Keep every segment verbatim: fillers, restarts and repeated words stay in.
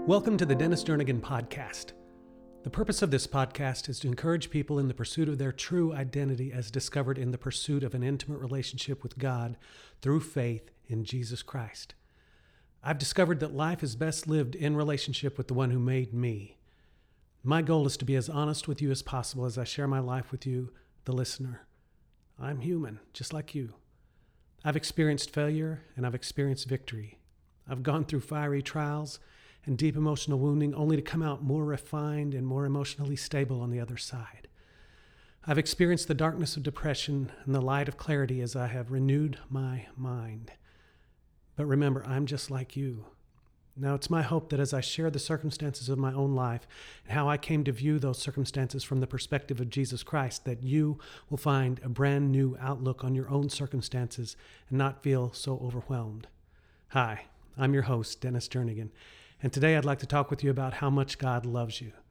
Welcome to the Dennis Jernigan Podcast. The purpose of this podcast is to encourage people in the pursuit of their true identity as discovered in the pursuit of an intimate relationship with God through faith in Jesus Christ. I've discovered that life is best lived in relationship with the one who made me. My goal is to be as honest with you as possible as I share my life with you, the listener. I'm human, just like you. I've experienced failure and I've experienced victory. I've gone through fiery trials and deep emotional wounding only to come out more refined and more emotionally stable on the other side. I've experienced the darkness of depression and the light of clarity as I have renewed my mind. But remember, I'm just like you. Now, it's my hope that as I share the circumstances of my own life and how I came to view those circumstances from the perspective of Jesus Christ, that you will find a brand new outlook on your own circumstances and not feel so overwhelmed. Hi, I'm your host, Dennis Jernigan, and today I'd like to talk with you about how much God loves you.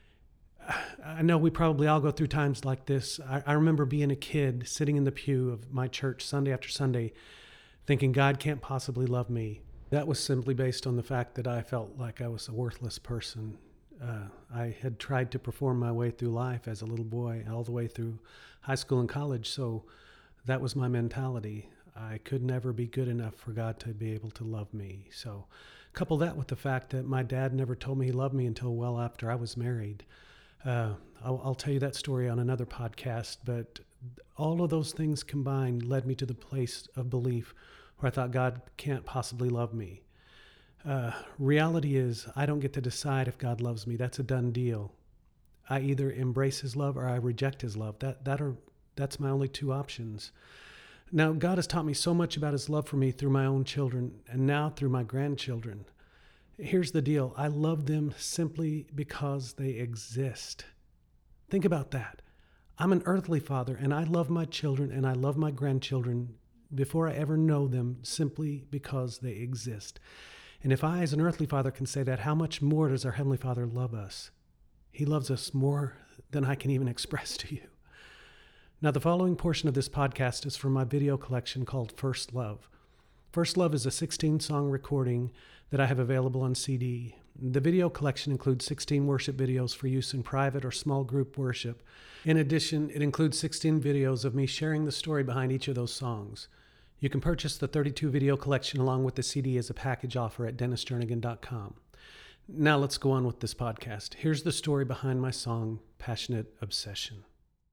I know we probably all go through times like this. I, I remember being a kid sitting in the pew of my church Sunday after Sunday thinking God can't possibly love me. That was simply based on the fact that I felt like I was a worthless person. Uh, I had tried to perform my way through life as a little boy all the way through high school and college, so that was my mentality. I could never be good enough for God to be able to love me. So couple that with the fact that my dad never told me he loved me until well after I was married. Uh, I'll, I'll tell you that story on another podcast, but all of those things combined led me to the place of belief where I thought God can't possibly love me. Uh, reality is I don't get to decide if God loves me. That's a done deal. I either embrace his love or I reject his love. That that are that's my only two options. Now, God has taught me so much about his love for me through my own children and now through my grandchildren. Here's the deal. I love them simply because they exist. Think about that. I'm an earthly father and I love my children and I love my grandchildren before I ever know them simply because they exist. And if I as an earthly father can say that, how much more does our Heavenly Father love us? He loves us more than I can even express to you. Now, the following portion of this podcast is from my video collection called First Love. First Love is a sixteen-song recording that I have available on C D. The video collection includes sixteen worship videos for use in private or small group worship. In addition, it includes sixteen videos of me sharing the story behind each of those songs. You can purchase the thirty-two video collection along with the C D as a package offer at dennis jernigan dot com. Now let's go on with this podcast. Here's the story behind my song, Passionate Obsession.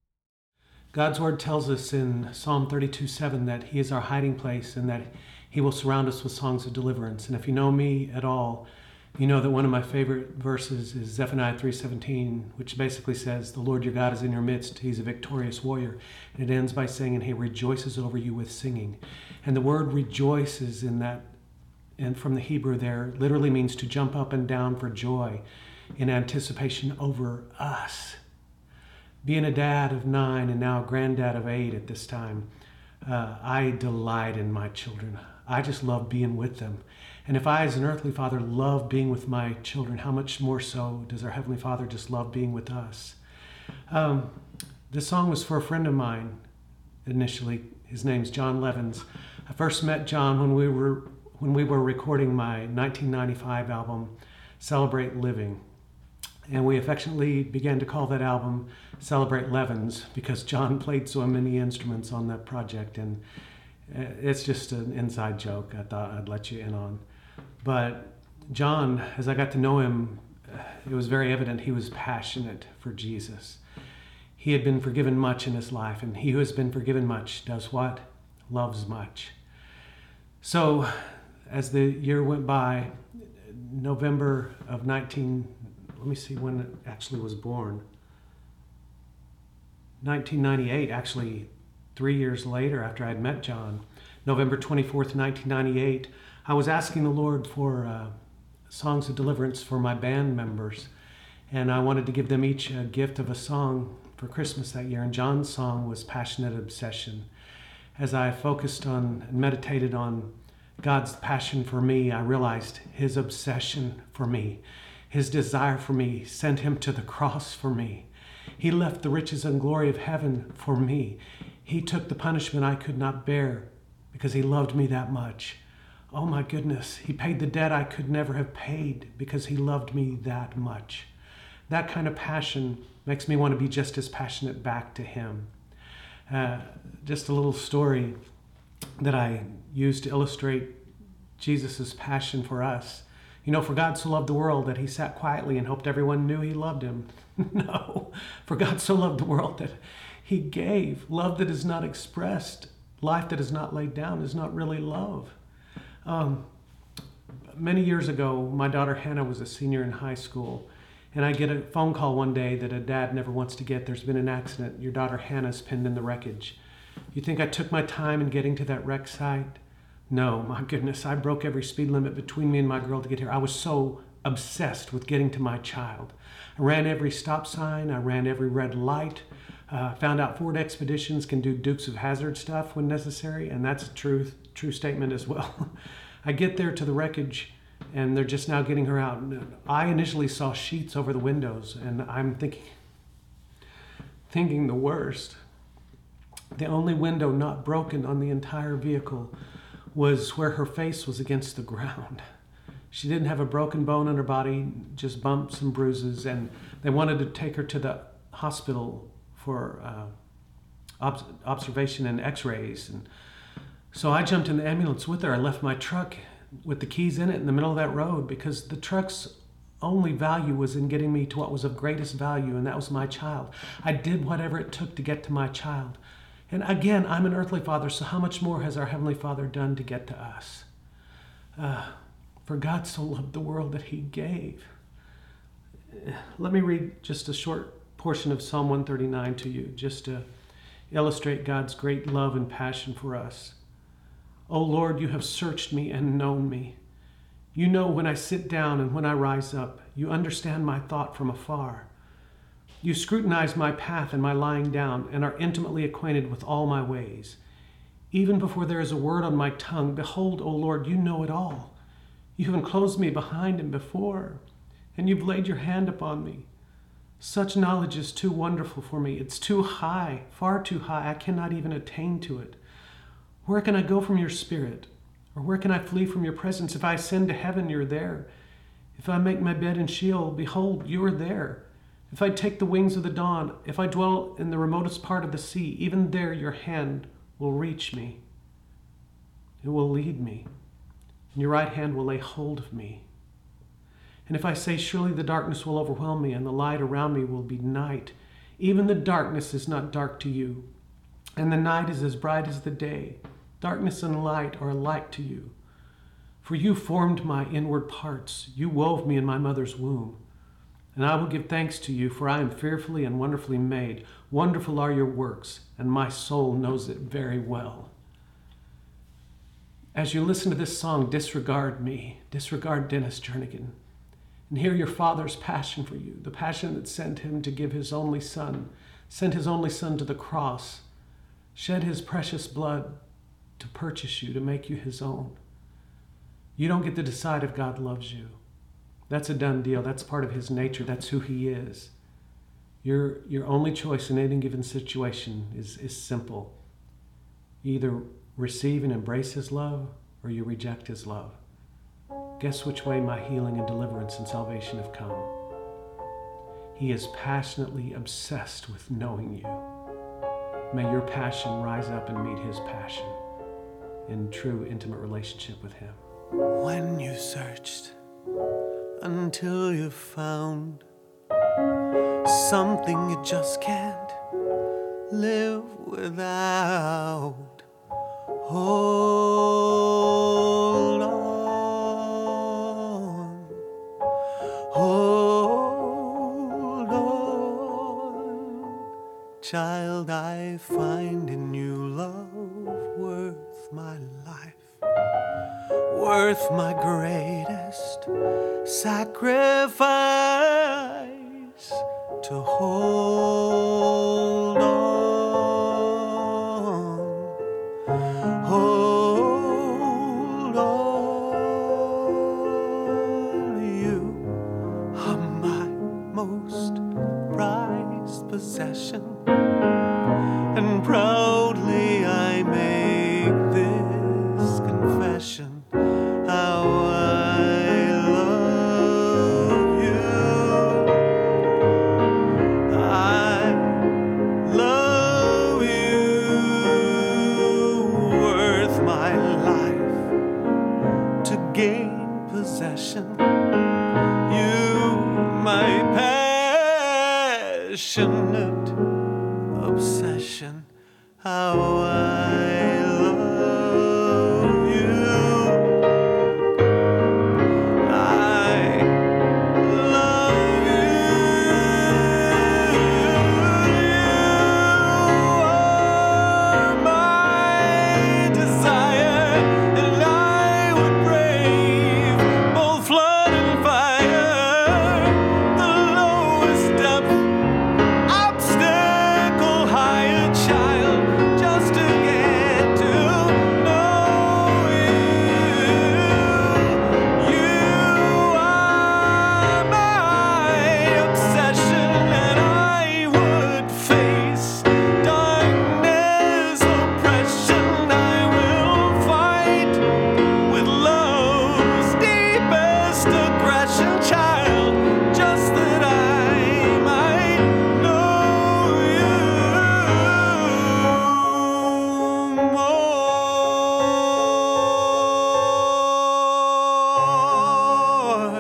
God's word tells us in Psalm thirty-two seven that he is our hiding place and that he will surround us with songs of deliverance. And if you know me at all, you know that one of my favorite verses is Zephaniah three seventeen, which basically says, "The Lord your God is in your midst. He's a victorious warrior." And it ends by saying, "And he rejoices over you with singing." And the word rejoices in that, and from the Hebrew there, literally means to jump up and down for joy in anticipation over us. Being a dad of nine and now a granddad of eight at this time, uh, I delight in my children. I just love being with them. And if I, as an earthly father, love being with my children, how much more so does our Heavenly Father just love being with us? Um, this song was for a friend of mine initially. His name's John Levins. I first met John when we were when we were recording my nineteen ninety-five album, Celebrate Living. And we affectionately began to call that album Celebrate Levins because John played so many instruments on that project. And it's just an inside joke I thought I'd let you in on. But John, as I got to know him, it was very evident he was passionate for Jesus. He had been forgiven much in his life, and he who has been forgiven much does what? Loves much. So as the year went by, November of nineteen let me see when it actually was born. nineteen ninety-eight, actually three years later after I had met John, November twenty-fourth, nineteen ninety-eight, I was asking the Lord for uh, songs of deliverance for my band members. And I wanted to give them each a gift of a song for Christmas that year. And John's song was Passionate Obsession. As I focused on and meditated on God's passion for me, I realized his obsession for me. His desire for me sent him to the cross for me. He left the riches and glory of heaven for me. He took the punishment I could not bear because he loved me that much. Oh my goodness, he paid the debt I could never have paid because he loved me that much. That kind of passion makes me want to be just as passionate back to him. Uh, just a little story that I use to illustrate Jesus' passion for us. You know, for God so loved the world that he sat quietly and hoped everyone knew he loved him. No, for God so loved the world that he gave. Love that is not expressed, life that is not laid down is not really love. Um, many years ago, my daughter Hannah was a senior in high school, and I get a phone call one day that a dad never wants to get. There's been an accident. Your daughter Hannah's pinned in the wreckage. You think I took my time in getting to that wreck site? No, my goodness, I broke every speed limit between me and my girl to get here. I was so obsessed with getting to my child. I ran every stop sign. I ran every red light. Uh, found out Ford Expeditions can do Dukes of Hazzard stuff when necessary, and that's a true, true statement as well. I get there to the wreckage, and they're just now getting her out. I initially saw sheets over the windows, and I'm thinking, thinking the worst. The only window not broken on the entire vehicle was where her face was against the ground. She didn't have a broken bone in her body, just bumps and bruises, and they wanted to take her to the hospital for uh, ob- observation and x-rays. And so I jumped in the ambulance with her. I left my truck with the keys in it in the middle of that road because the truck's only value was in getting me to what was of greatest value, and that was my child. I did whatever it took to get to my child. And again, I'm an earthly father, so how much more has our Heavenly Father done to get to us? Uh, for God so loved the world that he gave. Let me read just a short portion of Psalm one thirty-nine to you, just to illustrate God's great love and passion for us. O Lord, you have searched me and known me. You know when I sit down and when I rise up. You understand my thought from afar. You scrutinize my path and my lying down and are intimately acquainted with all my ways. Even before there is a word on my tongue, behold, O Lord, you know it all. You have enclosed me behind and before, and you've laid your hand upon me. Such knowledge is too wonderful for me. It's too high, far too high. I cannot even attain to it. Where can I go from your spirit? Or where can I flee from your presence? If I ascend to heaven, you're there. If I make my bed in Sheol, behold, you are there. If I take the wings of the dawn, if I dwell in the remotest part of the sea, even there your hand will reach me. It will lead me, and your right hand will lay hold of me. And if I say, surely the darkness will overwhelm me, and the light around me will be night, even the darkness is not dark to you, and the night is as bright as the day. Darkness and light are alike to you. For you formed my inward parts. You wove me in my mother's womb. And I will give thanks to you, for I am fearfully and wonderfully made. Wonderful are your works, and my soul knows it very well. As you listen to this song, disregard me, disregard Dennis Jernigan, and hear your Father's passion for you, the passion that sent him to give his only son, sent his only son to the cross, shed his precious blood to purchase you, to make you his own. You don't get to decide if God loves you. That's a done deal. That's part of his nature. That's who he is. Your, your only choice in any given situation is, is simple. You either receive and embrace his love, or you reject his love. Guess which way my healing and deliverance and salvation have come? He is passionately obsessed with knowing you. May your passion rise up and meet his passion in true intimate relationship with him. When you searched until you found something you just can't live without, hold on, hold on, child, I find in you love worth my life, worth my greatest sacrifice, to hold on, hold on. You are my most prized possession, and proudly I make this confession. passionate obsession. How I love you. I love you. You are my desire, and I would brave both flood and fire, the lowest depth, obstacle higher, child, just to get to know you. You are my obsession, and I would face darkness, oppression. I will fight with love's deepest aggression, child, just that I might know you more.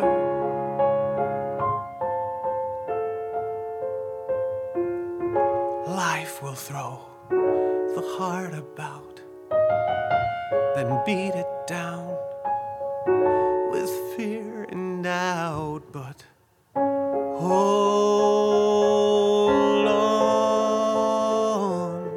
Life will throw the heart about, then beat it down with fear and doubt, but hold on,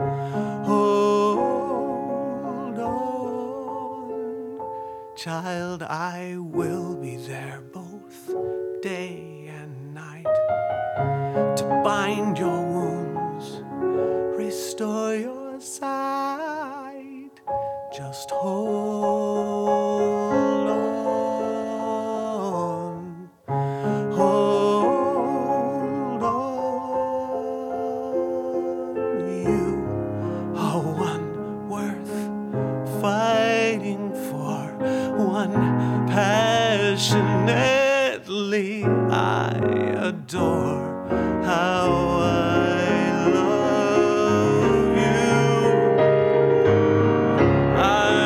hold on, child, I will be there both day and night to bind your wounds, restore your sight. Just hold on, hold on. You are one worth fighting for, one passionately I adore. How I love you. I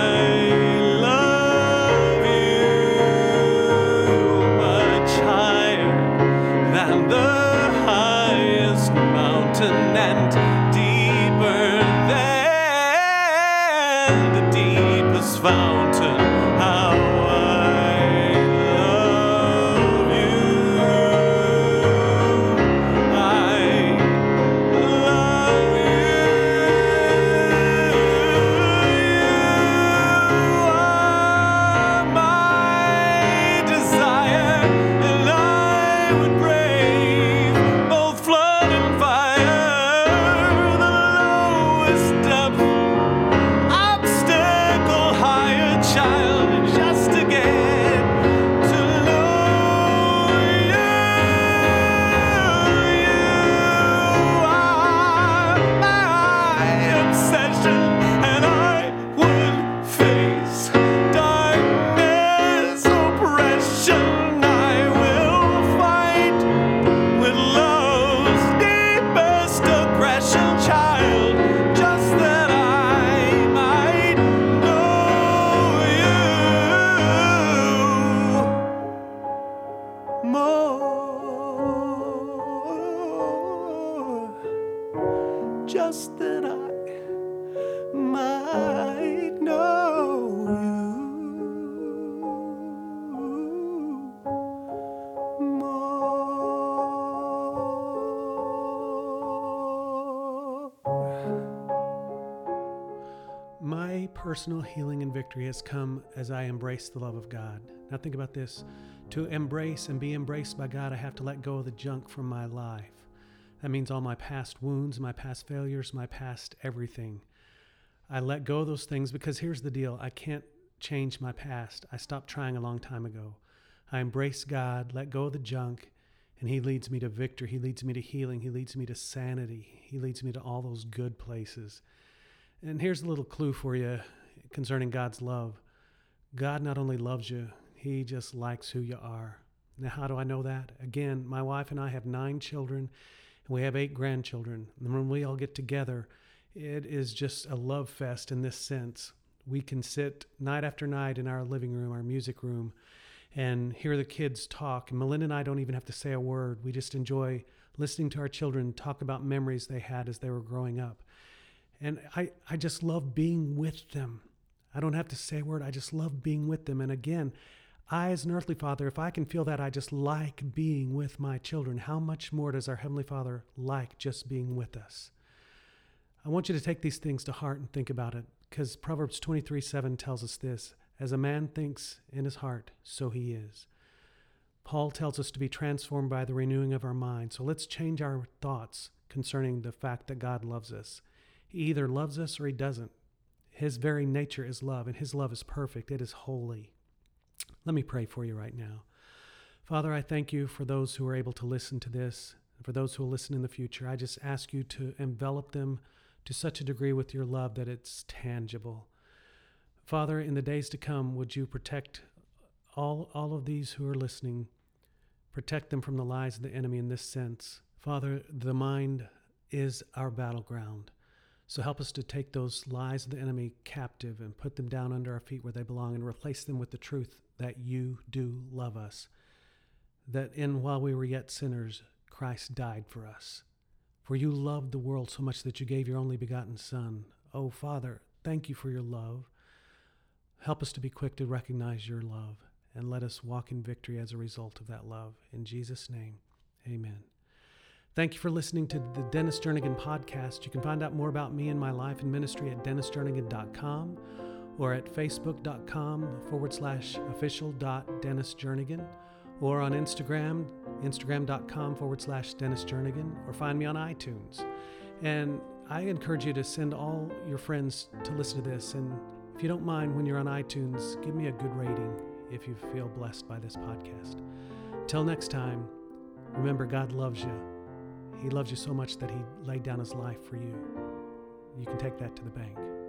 love you much higher than the highest mountain, and deeper than the deepest fountain. How I love you. I love you. You are my desire, and I would brave both flood and fire, the lowest depth, obstacle higher, child, just to get to know you. You are my obsession, and I would face darkness, oppression. I will fight with love's deepest aggression, child, just that I might know you more, just that I might know you more. My personal healing and victory has come as I embrace the love of God. Now think about this. To embrace and be embraced by God, I have to let go of the junk from my life. That means all my past wounds, my past failures, my past everything. I let go of those things because here's the deal. I can't change my past. I stopped trying a long time ago. I embrace God, let go of the junk, and He leads me to victory. He leads me to healing. He leads me to sanity. He leads me to all those good places. And here's a little clue for you concerning God's love. God not only loves you, He just likes who you are. Now, how do I know that? Again, my wife and I have nine children, and we have eight grandchildren. And when we all get together, it is just a love fest in this sense. We can sit night after night in our living room, our music room, and hear the kids talk. And Melinda and I don't even have to say a word. We just enjoy listening to our children talk about memories they had as they were growing up. And I, I just love being with them. I don't have to say a word. I just love being with them. And again, I, as an earthly father, if I can feel that I just like being with my children, how much more does our Heavenly Father like just being with us? I want you to take these things to heart and think about it, because Proverbs twenty-three seven tells us this: as a man thinks in his heart, so he is. Paul tells us to be transformed by the renewing of our mind. So let's change our thoughts concerning the fact that God loves us. He either loves us or he doesn't. His very nature is love, and his love is perfect. It is holy. Let me pray for you right now. Father, I thank you for those who are able to listen to this, and for those who will listen in the future. I just ask you to envelop them to such a degree with your love that it's tangible. Father, in the days to come, would you protect all, all of these who are listening, protect them from the lies of the enemy in this sense. Father, the mind is our battleground. So help us to take those lies of the enemy captive and put them down under our feet where they belong, and replace them with the truth that you do love us, that in while we were yet sinners, Christ died for us. For you loved the world so much that you gave your only begotten Son. Oh, Father, thank you for your love. Help us to be quick to recognize your love, and let us walk in victory as a result of that love. In Jesus' name, amen. Thank you for listening to the Dennis Jernigan podcast. You can find out more about me and my life and ministry at dennis jernigan dot com or at facebook.com forward slash official dot Dennis Jernigan, or on Instagram, instagram.com forward slash Dennis Jernigan, or find me on iTunes. And I encourage you to send all your friends to listen to this. And if you don't mind, when you're on iTunes, give me a good rating if you feel blessed by this podcast. Until next time, remember, God loves you. He loves you so much that he laid down his life for you. You can take that to the bank.